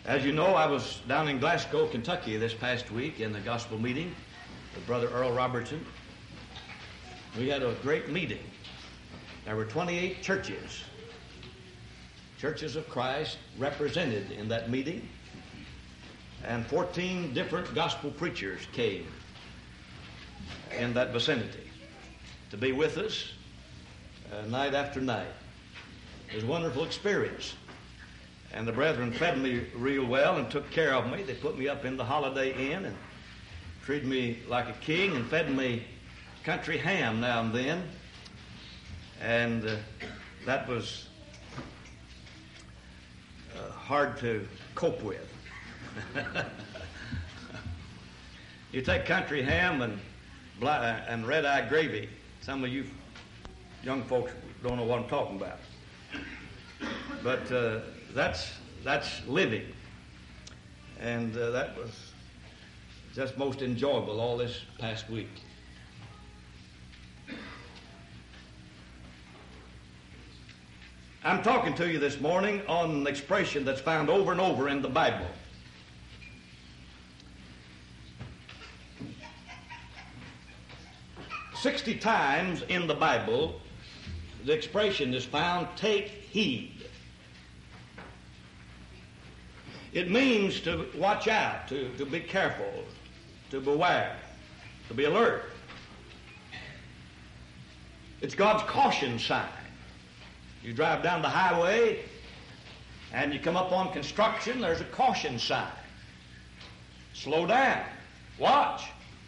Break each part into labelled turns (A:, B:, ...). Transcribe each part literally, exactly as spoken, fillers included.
A: As you know, I was down in Glasgow, Kentucky this past week in the gospel meeting with Brother Earl Robertson. We had a great meeting. There were twenty-eight churches, churches of Christ represented in that meeting, and fourteen different gospel preachers came in that vicinity to be with us uh, night after night. It was a wonderful experience. And the brethren fed me real well and took care of me. They put me up in the Holiday Inn and treated me like a king and fed me country ham now and then. And uh, that was uh, hard to cope with. You take country ham and, bla- and red-eye gravy. Some of you young folks don't know what I'm talking about. But uh, that's that's living, and uh, that was just most enjoyable all this past week. I'm talking to you this morning on an expression that's found over and over in the Bible. Sixty times in the Bible, the expression is found, take heed. It means to watch out, to, to be careful, to beware, to be alert. It's God's caution sign. You drive down the highway and you come up on construction, there's a caution sign. Slow down. Watch.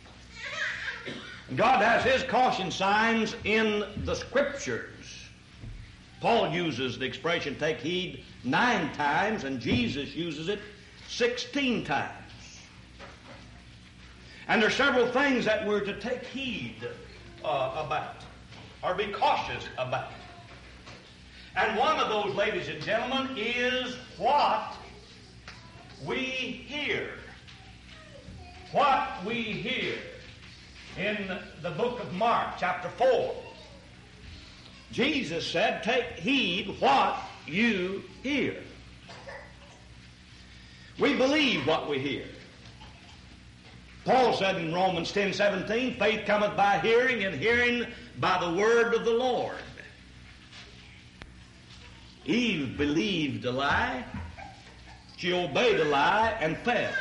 A: God has His caution signs in the Scriptures. Paul uses the expression take heed nine times, and Jesus uses it sixteen times. And there are several things that we're to take heed uh, about, or be cautious about. And one of those, ladies and gentlemen, is what we hear. What we hear. In the book of Mark, chapter four, Jesus said, take heed what you hear. We believe what we hear. Paul said in Romans ten seventeen, faith cometh by hearing, and hearing by the word of the Lord. Eve believed a lie. She obeyed a lie and fell.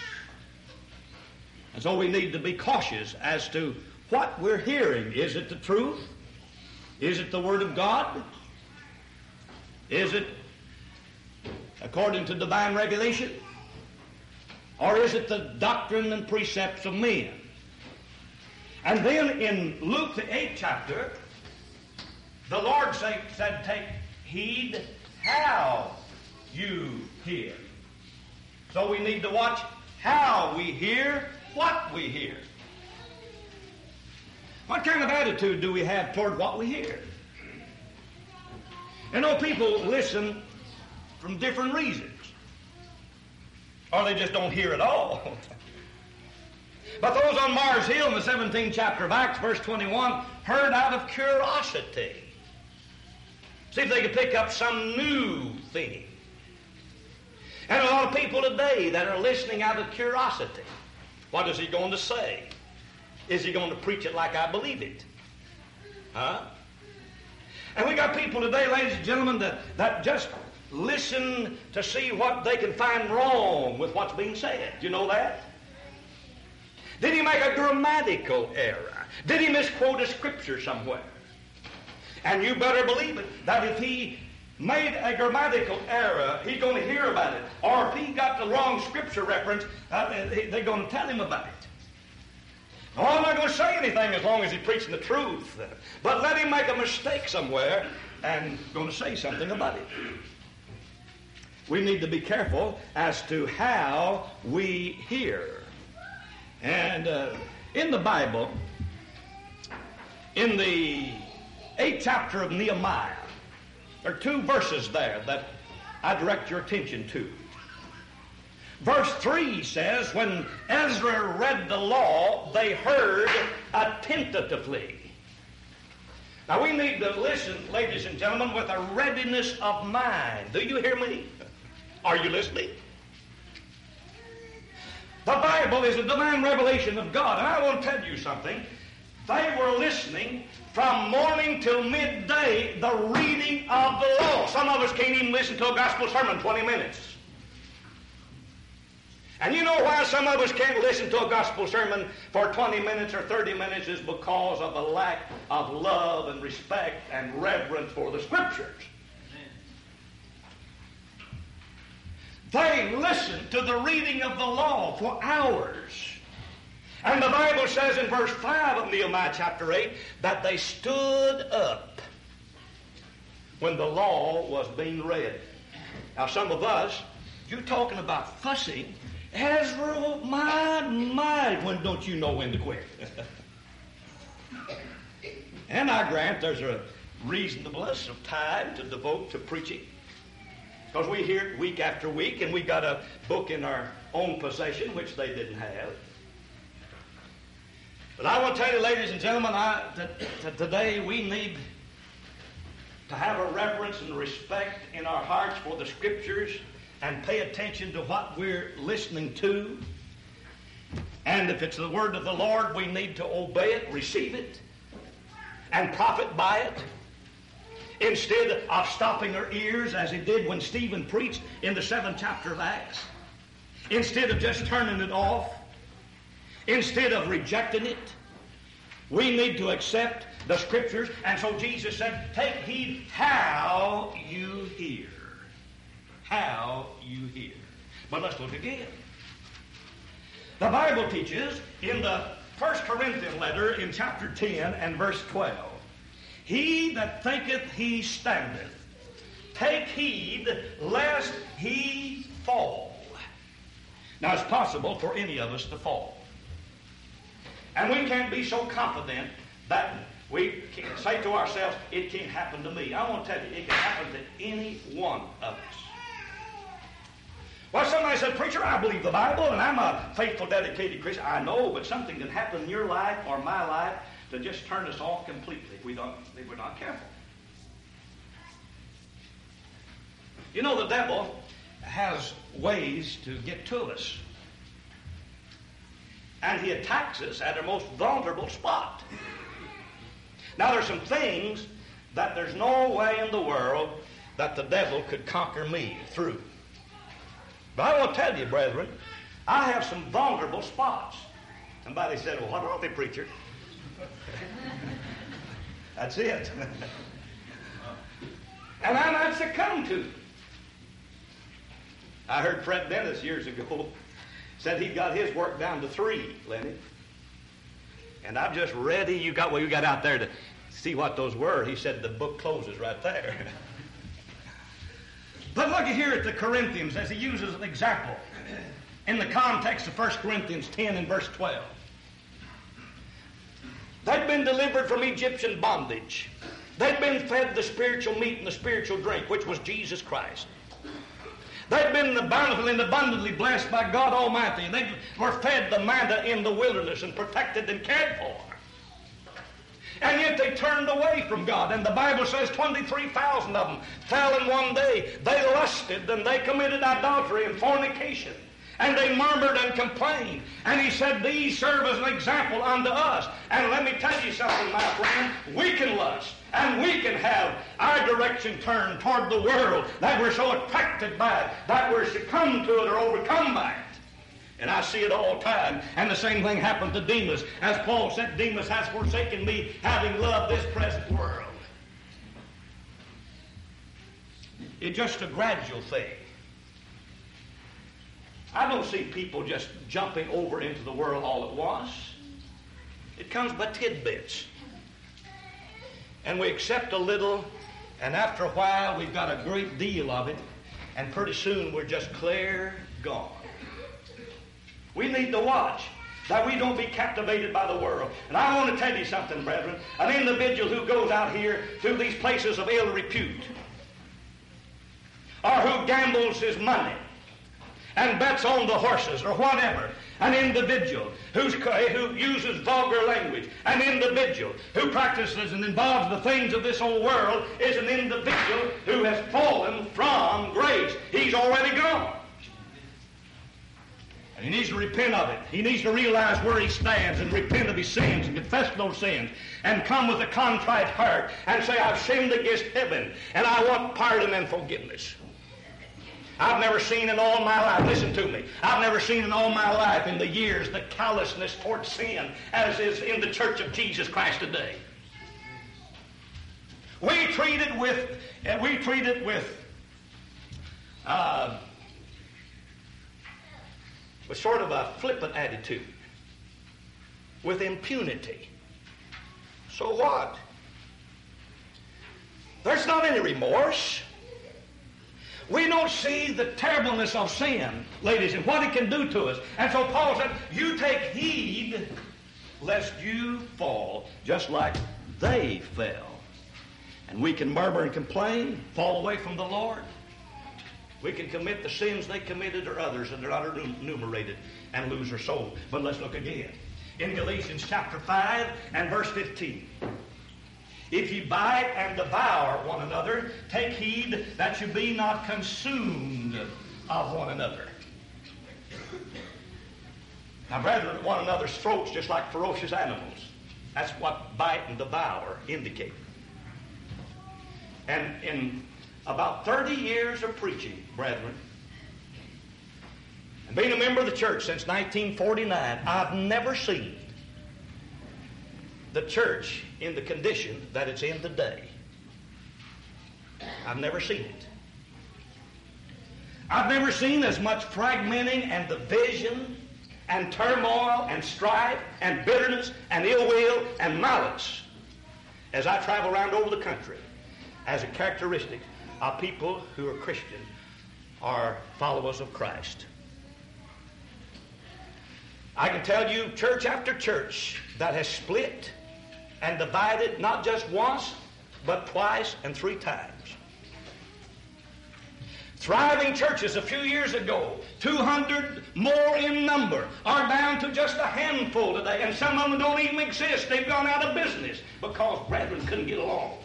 A: And so we need to be cautious as to what we're hearing. Is it the truth? Is it the Word of God? Is it according to divine revelation? Or is it the doctrine and precepts of men? And then in Luke the eighth chapter, the Lord say, said, take heed how you hear. So we need to watch how we hear what we hear. What kind of attitude do we have toward what we hear? You know, people listen from different reasons. Or they just don't hear at all. But those on Mars Hill in the seventeenth chapter of Acts, verse twenty-one, heard out of curiosity. See if they could pick up some new thing. And a lot of people today that are listening out of curiosity. What is he going to say? Is he going to preach it like I believe it? Huh? And we got people today, ladies and gentlemen, that, that just listen to see what they can find wrong with what's being said. Do you know that? Did he make a grammatical error? Did he misquote a scripture somewhere? And you better believe it, that if he made a grammatical error, he's going to hear about it. Or if he got the wrong scripture reference, uh, they're going to tell him about it. Oh, I'm not going to say anything as long as he's preaching the truth. But let him make a mistake somewhere and going to say something about it. We need to be careful as to how we hear. And uh, in the Bible, in the eighth chapter of Nehemiah, there are two verses there that I direct your attention to. Verse three says, when Ezra read the law, they heard attentively. Now we need to listen, ladies and gentlemen, with a readiness of mind. Do you hear me? Are you listening? The Bible is a divine revelation of God. And I want to tell you something. They were listening from morning till midday, the reading of the law. Some of us can't even listen to a gospel sermon twenty minutes. And you know why some of us can't listen to a gospel sermon for twenty minutes or thirty minutes is because of a lack of love and respect and reverence for the Scriptures. They listened to the reading of the law for hours. And the Bible says in verse five of Nehemiah chapter eight that they stood up when the law was being read. Now some of us, you're talking about fussing. Ezra, my, my, when don't you know when to quit? And I grant there's a reasonableness of time to devote to preaching. Because we hear it week after week, and we got a book in our own possession, which they didn't have. But I want to tell you, ladies and gentlemen, I, that, that today we need to have a reverence and respect in our hearts for the Scriptures and pay attention to what we're listening to. And if it's the word of the Lord, we need to obey it, receive it, and profit by it. Instead of stopping our ears as he did when Stephen preached in the seventh chapter of Acts. Instead of just turning it off. Instead of rejecting it. We need to accept the Scriptures. And so Jesus said, take heed how you hear. How you hear. But let's look again. The Bible teaches in the First Corinthians letter in chapter ten and verse twelve, he that thinketh he standeth, take heed lest he fall. Now it's possible for any of us to fall. And we can't be so confident that we can say to ourselves, it can't happen to me. I want to tell you, it can happen to any one of us. Well, somebody said, preacher, I believe the Bible, and I'm a faithful, dedicated Christian. I know, but something can happen in your life or my life to just turn us off completely if, we don't, if we're not careful. You know, the devil has ways to get to us. And he attacks us at our most vulnerable spot. Now, there's some things that there's no way in the world that the devil could conquer me through. But I want to tell you, brethren, I have some vulnerable spots. Somebody said, well, what are they, preacher? That's it. And I might succumb to. I heard Fred Dennis years ago said he got his work down to three, Lenny. And I'm just ready. You got well, you got out there to see what those were. He said the book closes right there. But look here at the Corinthians as he uses an example in the context of First Corinthians ten and verse twelve. They'd been delivered from Egyptian bondage. They'd been fed the spiritual meat and the spiritual drink, which was Jesus Christ. They'd been abundantly and abundantly blessed by God Almighty. They were fed the manna in the wilderness and protected and cared for. And yet they turned away from God. And the Bible says twenty-three thousand of them fell in one day. They lusted and they committed adultery and fornication. And they murmured and complained. And he said, these serve as an example unto us. And let me tell you something, my friend. We can lust. And we can have our direction turned toward the world that we're so attracted by it, that we're succumbed to it or overcome by it. And I see it all the time. And the same thing happened to Demas. As Paul said, Demas has forsaken me, having loved this present world. It's just a gradual thing. I don't see people just jumping over into the world all at once. It comes by tidbits. And we accept a little, and after a while we've got a great deal of it, and pretty soon we're just clear gone. We need to watch that we don't be captivated by the world. And I want to tell you something, brethren. An individual who goes out here to these places of ill repute, or who gambles his money and bets on the horses or whatever, an individual who's, who uses vulgar language, an individual who practices and involves the things of this old world is an individual who has fallen from grace. He's already gone. And He needs to repent of it. He needs to realize where he stands and repent of his sins and confess those sins and come with a contrite heart and say, I've sinned against heaven and I want pardon and forgiveness. I've never seen in all my life, listen to me, I've never seen in all my life in the years the callousness towards sin as is in the Church of Jesus Christ today. We treat it with, we treat it with, uh, with sort of a flippant attitude, with impunity. So what? There's not any remorse. We don't see the terribleness of sin, ladies, and what it can do to us. And so Paul said, you take heed lest you fall just like they fell. And we can murmur and complain, fall away from the Lord. We can commit the sins they committed or others that are not enumerated and lose our soul. But let's look again. In Galatians chapter five and verse fifteen. If ye bite and devour one another, take heed that you be not consumed of one another. Now, brethren, at one another's throats just like ferocious animals. That's what bite and devour indicate. And in about thirty years of preaching, brethren, and being a member of the church since nineteen forty-nine, I've never seen the church in the condition that it's in today. I've never seen it. I've never seen as much fragmenting and division and turmoil and strife and bitterness and ill will and malice as I travel around over the country as a characteristic of people who are Christian or followers of Christ. I can tell you church after church that has split and divided not just once, but twice and three times. Thriving churches a few years ago, two hundred more in number, are down to just a handful today, and some of them don't even exist. They've gone out of business because brethren couldn't get along.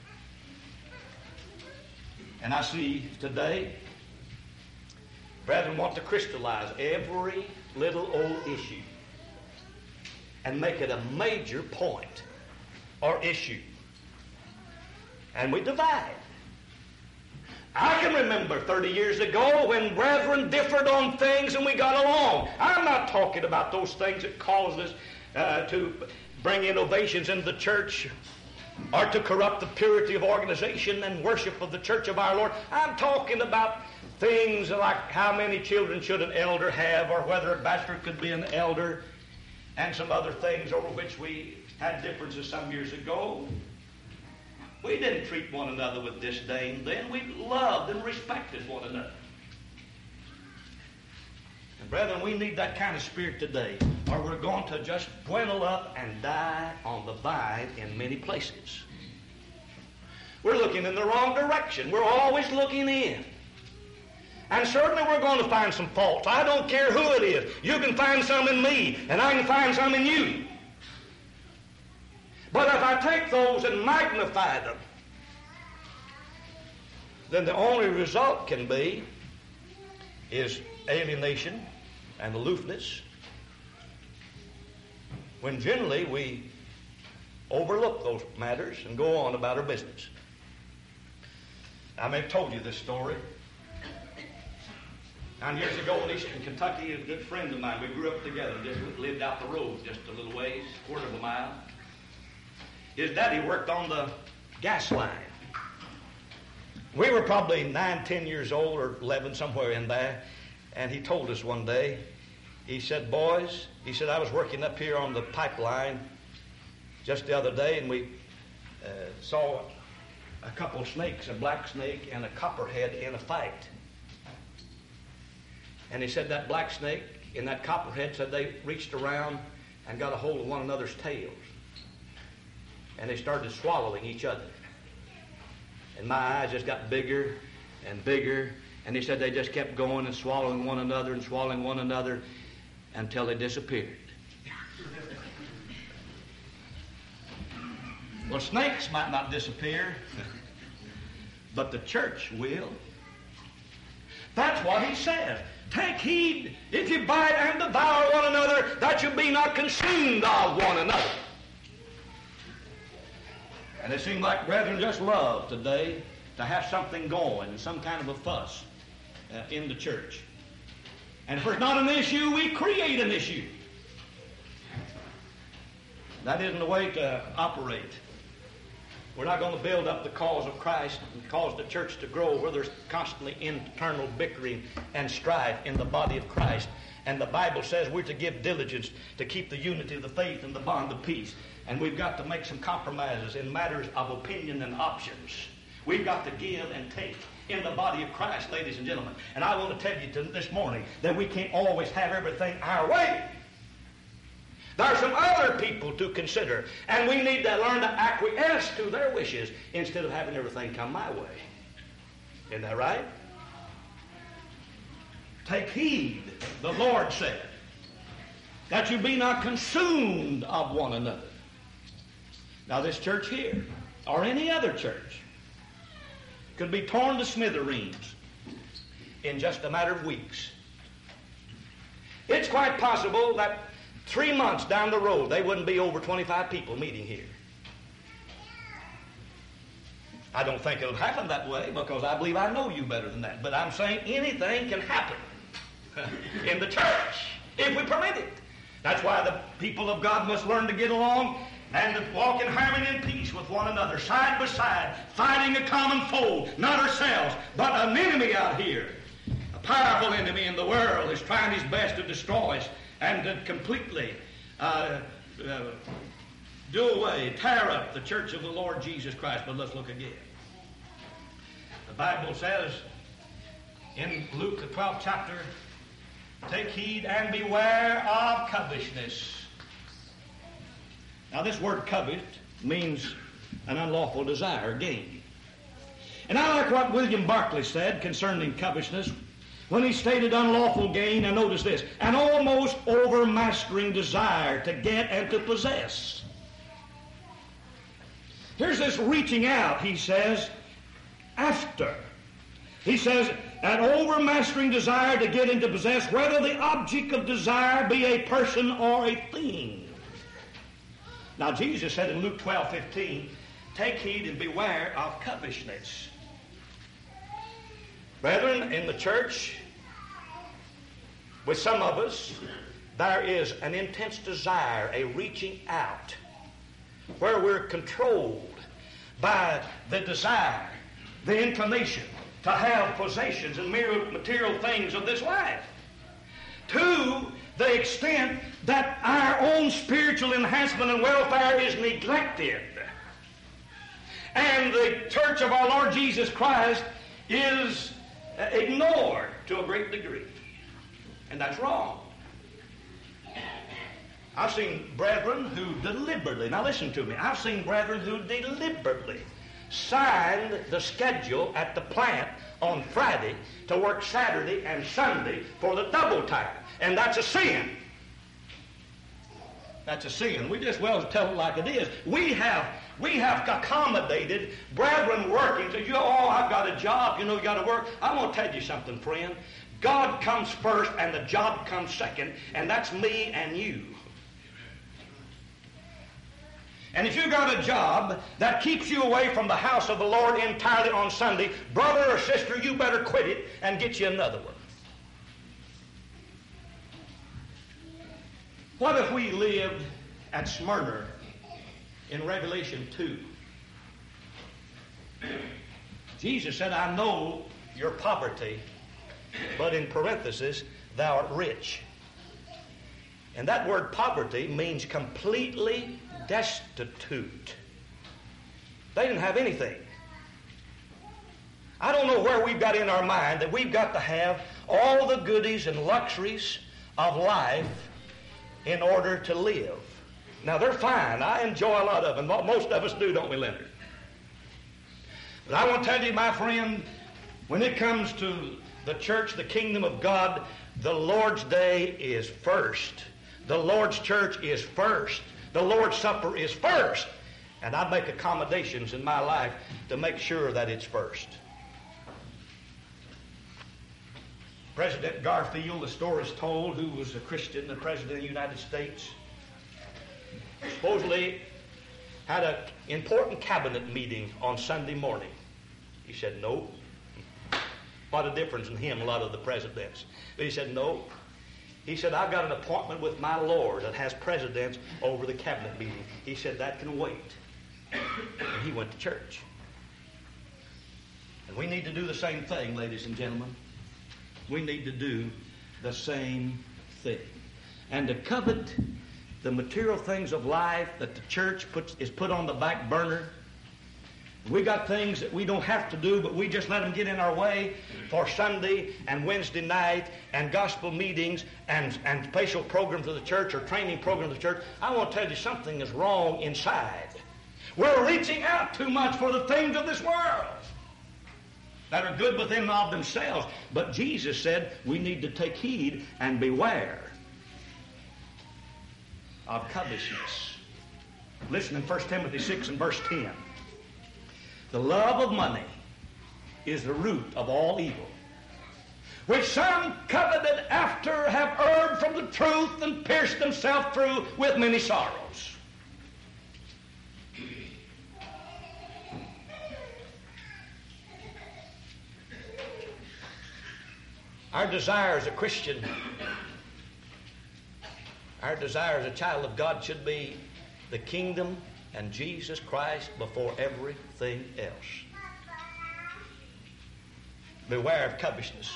A: And I see today, brethren want to crystallize every little old issue and make it a major point or issue. And we divide. I can remember thirty years ago when brethren differed on things and we got along. I'm not talking about those things that caused us uh, to bring innovations into the church or to corrupt the purity of organization and worship of the church of our Lord. I'm talking about things like how many children should an elder have, or whether a bachelor could be an elder, and some other things over which we had differences some years ago. We didn't treat one another with disdain then. We loved and respected one another. And brethren, we need that kind of spirit today, or we're going to just dwindle up and die on the vine in many places. We're looking in the wrong direction. We're always looking in. And certainly we're going to find some faults. I don't care who it is. You can find some in me, and I can find some in you. But if I take those and magnify them, then the only result can be is alienation and aloofness, when generally we overlook those matters and go on about our business. I may have told you this story. Nine years ago in eastern Kentucky, a good friend of mine, we grew up together, just lived out the road just a little ways, quarter of a mile. His daddy worked on the gas line. We were probably nine, ten years old, or eleven, somewhere in there. And he told us one day, he said, boys, he said, I was working up here on the pipeline just the other day, and we uh, saw a couple of snakes, a black snake and a copperhead, in a fight. And he said that black snake and that copperhead said they reached around and got a hold of one another's tails. And they started swallowing each other. And my eyes just got bigger and bigger. And he said they just kept going and swallowing one another and swallowing one another until they disappeared. Well, snakes might not disappear, but the church will. That's what he says. Take heed, if you bite and devour one another, that you be not consumed of one another. And it seems like brethren just love today to have something going, some kind of a fuss uh, in the church. And if it's not an issue, we create an issue. That isn't the way to operate. We're not going to build up the cause of Christ and cause the church to grow where there's constantly internal bickering and strife in the body of Christ. And the Bible says we're to give diligence to keep the unity of the faith and the bond of peace. And we've got to make some compromises in matters of opinion and options. We've got to give and take in the body of Christ, ladies and gentlemen. And I want to tell you this morning that we can't always have everything our way. There are some other people to consider, and we need to learn to acquiesce to their wishes instead of having everything come my way. Isn't that right? Take heed, the Lord said, that you be not consumed of one another. Now this church here, or any other church, could be torn to smithereens in just a matter of weeks. It's quite possible that three months down the road, they wouldn't be over twenty-five people meeting here. I don't think it'll happen that way because I believe I know you better than that. But I'm saying anything can happen in the church if we permit it. That's why the people of God must learn to get along and to walk in harmony and peace with one another, side by side, fighting a common foe, not ourselves, but an enemy out here. A powerful enemy in the world is trying his best to destroy us and to completely uh, uh, do away, tear up the church of the Lord Jesus Christ. But let's look again. The Bible says in Luke the twelfth chapter, take heed and beware of covetousness. Now this word covet means an unlawful desire, gain. And I like what William Barclay said concerning covetousness when he stated unlawful gain. And notice this, an almost overmastering desire to get and to possess. Here's this reaching out, he says, after. He says, an overmastering desire to get and to possess, whether the object of desire be a person or a thing. Now Jesus said in Luke twelve fifteen, take heed and beware of covetousness. Brethren, in the church, with some of us, there is an intense desire, a reaching out, where we're controlled by the desire, the inclination to have possessions and material things of this life, to the extent that our own spiritual enhancement and welfare is neglected. And the church of our Lord Jesus Christ is ignored to a great degree. And that's wrong. I've seen brethren who deliberately, now listen to me, I've seen brethren who deliberately signed the schedule at the plant on Friday to work Saturday and Sunday for the double time. And that's a sin. That's a sin. We just well tell it like it is. We have we have accommodated brethren working. So you know, oh, I've got a job. You know, you got to work. I'm going to tell you something, friend. God comes first, and the job comes second, and that's me and you. And if you got a job that keeps you away from the house of the Lord entirely on Sunday, brother or sister, you better quit it and get you another one. What if we lived at Smyrna in Revelation two? Jesus said, I know your poverty, but in parenthesis, thou art rich. And that word poverty means completely destitute. They didn't have anything. I don't know where we've got in our mind that we've got to have all the goodies and luxuries of life in order to live. Now, they're fine. I enjoy a lot of them. Most of us do, don't we, Leonard? But I want to tell you, my friend, when it comes to the church, the kingdom of God, the Lord's day is first. The Lord's church is first. The Lord's Supper is first. And I make accommodations in my life to make sure that it's first. President Garfield, the story is told, who was a Christian, the President of the United States, supposedly had an important cabinet meeting on Sunday morning. He said, no. What a difference in him, a lot of the presidents. But he said, no. He said, I've got an appointment with my Lord that has precedence over the cabinet meeting. He said, that can wait. And he went to church. And we need to do the same thing, ladies and gentlemen. We need to do the same thing. And to covet the material things of life that the church puts, is put on the back burner. We got things that we don't have to do, but we just let them get in our way for Sunday and Wednesday night and gospel meetings and, and special programs of the church or training programs of the church. I want to tell you something is wrong inside. We're reaching out too much for the things of this world that are good within of themselves. But Jesus said we need to take heed and beware of covetousness. Listen in First Timothy six and verse ten. The love of money is the root of all evil, which some coveted after have erred from the truth and pierced themselves through with many sorrows. Our desire as a Christian, our desire as a child of God should be the kingdom and Jesus Christ before everything else. Beware of covetousness.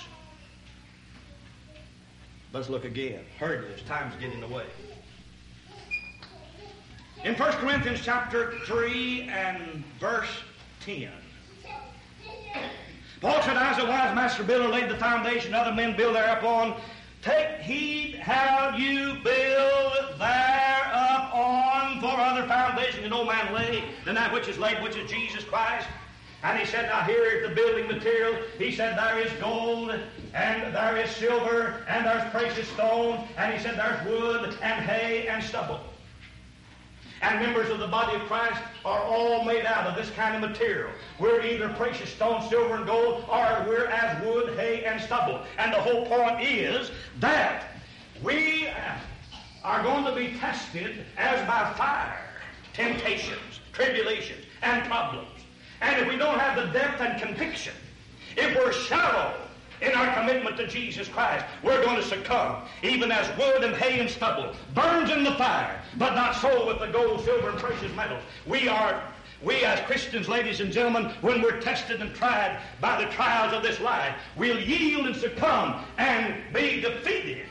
A: Let's look again. Hurry, this time's getting away. In First Corinthians chapter three and verse ten. Paul said, as a wise master builder laid the foundation, other men build thereupon. Take heed how you build thereupon, for other foundation can no man lay than that which is laid, which is Jesus Christ. And he said, now here is the building material. He said, there is gold, and there is silver, and there's precious stone, and he said, there's wood, and hay, and stubble. And members of the body of Christ are all made out of this kind of material. We're either precious stone, silver, and gold, or we're as wood, hay, and stubble. And the whole point is that we are going to be tested as by fire, temptations, tribulations, and problems. And if we don't have the depth and conviction, if we're shallow in our commitment to Jesus Christ, we're going to succumb, even as wood and hay and stubble burns in the fire, but not so with the gold, silver, and precious metals. We are, we as Christians, ladies and gentlemen, when we're tested and tried by the trials of this life, we'll yield and succumb and be defeated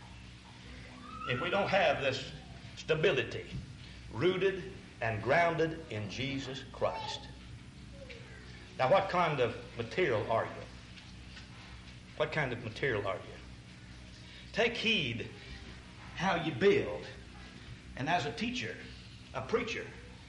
A: if we don't have this stability rooted and grounded in Jesus Christ. Now, what kind of material are you? What kind of material are you? Take heed how you build. And as a teacher, a preacher,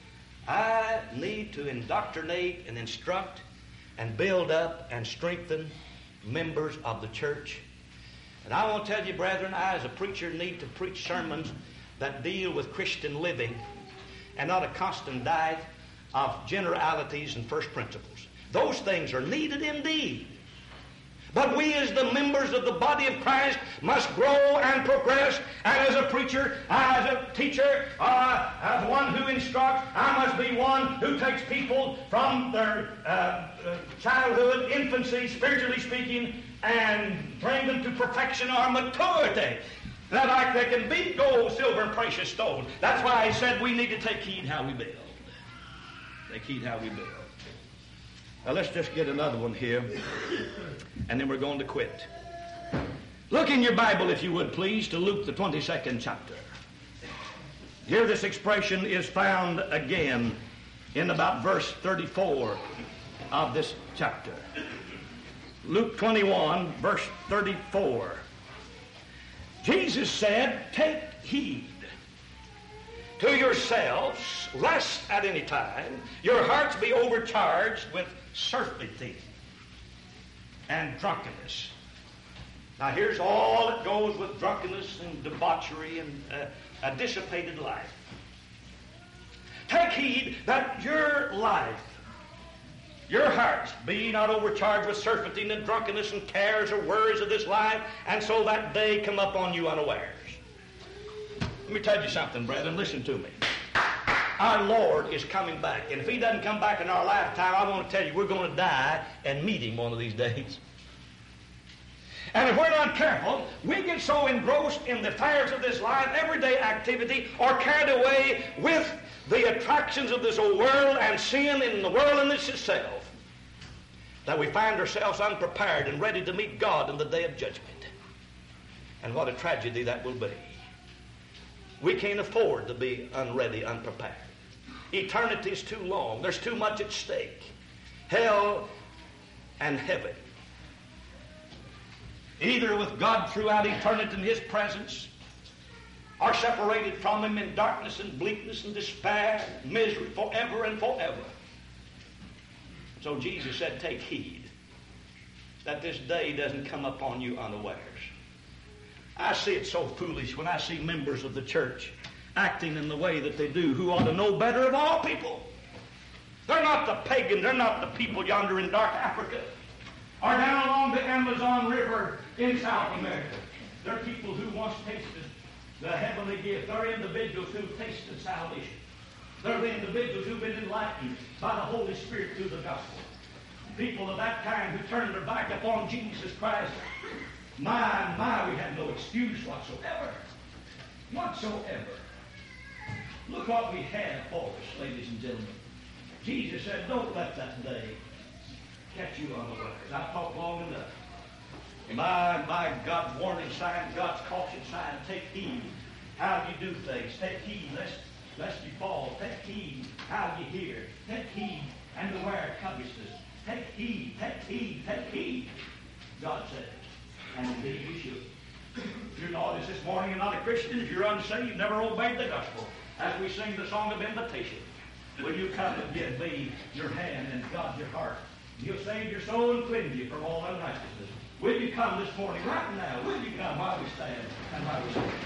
A: I need to indoctrinate and instruct and build up and strengthen members of the church. And I want to tell you, brethren, I as a preacher need to preach sermons that deal with Christian living and not a constant diet of generalities and first principles. Those things are needed indeed. But we as the members of the body of Christ must grow and progress. And as a preacher, as a teacher, uh, as one who instructs, I must be one who takes people from their uh, childhood, infancy, spiritually speaking, and bring them to perfection or maturity. That like they can beat gold, silver, and precious stone. That's why he said we need to take heed how we build. Take heed how we build. Now let's just get another one here, and then we're going to quit. Look in your Bible, if you would, please, to Luke, the twenty-second chapter. Here this expression is found again in about verse thirty-four of this chapter. Luke twenty-one, verse thirty-four. Jesus said, take heed to yourselves, lest at any time your hearts be overcharged with surfeiting and drunkenness. Now here's all that goes with drunkenness and debauchery and uh, a dissipated life. Take heed that your life, Your hearts be not overcharged with surfeiting and drunkenness and cares or worries of this life, and so that day come up on you unawares. Let me tell you something, brethren. Listen to me. Our Lord is coming back, and if He doesn't come back in our lifetime, I want to tell you, we're going to die and meet Him one of these days. And if we're not careful, we get so engrossed in the affairs of this life, everyday activity, or carried away with the attractions of this old world and sin in the worldliness itself, that we find ourselves unprepared and ready to meet God in the day of judgment. And what a tragedy that will be. We can't afford to be unready, unprepared. Eternity is too long. There's too much at stake. Hell and heaven. Either with God throughout eternity in His presence, or separated from Him in darkness and bleakness and despair, and misery forever and forever. So Jesus said, take heed that this day doesn't come upon you unawares. I see it so foolish when I see members of the church acting in the way that they do, who ought to know better of all people. They're not the pagan, they're not the people yonder in dark Africa, or down along the Amazon River in South America. They're people who once tasted the heavenly gift. They're individuals who've tasted salvation. They're the individuals who've been enlightened by the Holy Spirit through the gospel. People of that kind who turned their back upon Jesus Christ. My, my, we have no excuse whatsoever. Whatsoever. Look what we have for us, ladies and gentlemen. Jesus said, don't let that day catch you unawares. I've talked long enough. My, my, God's warning sign, God's caution sign, take heed how you do things. Take heed lest, lest you fall. Take heed how you hear. Take heed and beware covetousness. Take heed, take heed, take heed. God said, and indeed you should. If you're not this morning and not a Christian, if you're unsaved, you've never obeyed the gospel, as we sing the song of invitation, will you come and give me your hand and God your heart? He'll save your soul and cleanse you from all unrighteousness. Will you come this morning, right now? Will you come while we stand and while we sing?